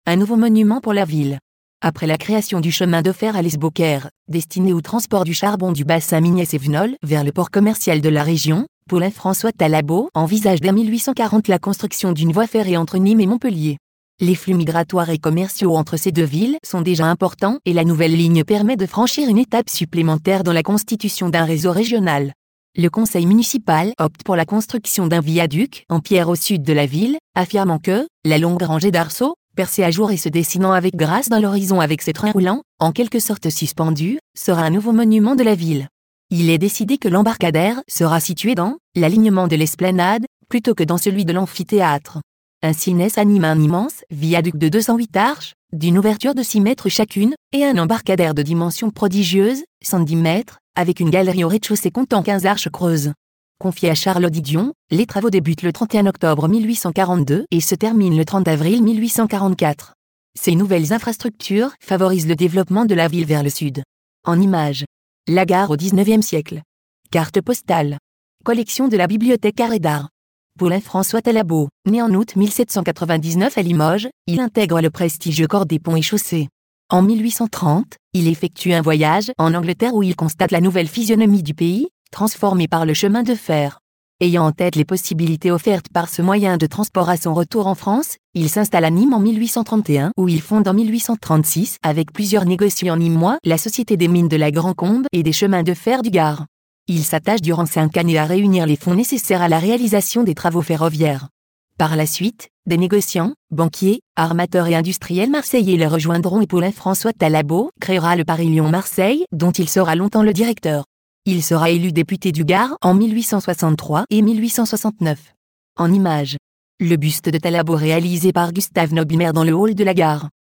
un nouveau monument pour la ville. Après la création du chemin de fer à Lesboker, destiné au transport du charbon du bassin minier Sévenol vers le port commercial de la région, Paulin-François Talabot envisage dès 1840 la construction d'une voie ferrée entre Nîmes et Montpellier. Les flux migratoires et commerciaux entre ces deux villes sont déjà importants et la nouvelle ligne permet de franchir une étape supplémentaire dans la constitution d'un réseau régional. Le conseil municipal opte pour la construction d'un viaduc en pierre au sud de la ville, affirmant que la longue rangée d'arceaux, percée à jour et se dessinant avec grâce dans l'horizon avec ses trains roulants, en quelque sorte suspendus, sera un nouveau monument de la ville. Il est décidé que l'embarcadère sera situé dans l'alignement de l'esplanade, plutôt que dans celui de l'amphithéâtre. Ainsi naissent à Nîmes un immense viaduc de 208 arches, d'une ouverture de 6 mètres chacune, et un embarcadère de dimensions prodigieuses, 110 mètres, avec une galerie au rez-de-chaussée comptant 15 arches creuses. Confié à Charles Didion, les travaux débutent le 31 octobre 1842 et se terminent le 30 avril 1844. Ces nouvelles infrastructures favorisent le développement de la ville vers le sud. En images. La gare au XIXe siècle. Carte postale. Collection de la Bibliothèque Art et d'Art. Paulin-François Talabot, né en août 1799 à Limoges, il intègre le prestigieux corps des ponts et chaussées. En 1830, il effectue un voyage en Angleterre où il constate la nouvelle physionomie du pays, transformée par le chemin de fer. Ayant en tête les possibilités offertes par ce moyen de transport à son retour en France, il s'installe à Nîmes en 1831 où il fonde en 1836 avec plusieurs négociants nîmois la Société des mines de la Grand-Combe et des chemins de fer du Gard. Il s'attache durant 5 années à réunir les fonds nécessaires à la réalisation des travaux ferroviaires. Par la suite, des négociants, banquiers, armateurs et industriels marseillais le rejoindront et Paulin-François Talabot créera le Paris-Lyon Marseille dont il sera longtemps le directeur. Il sera élu député du Gard en 1863 et 1869. En images. Le buste de Talabot réalisé par Gustave Noblemer dans le hall de la gare.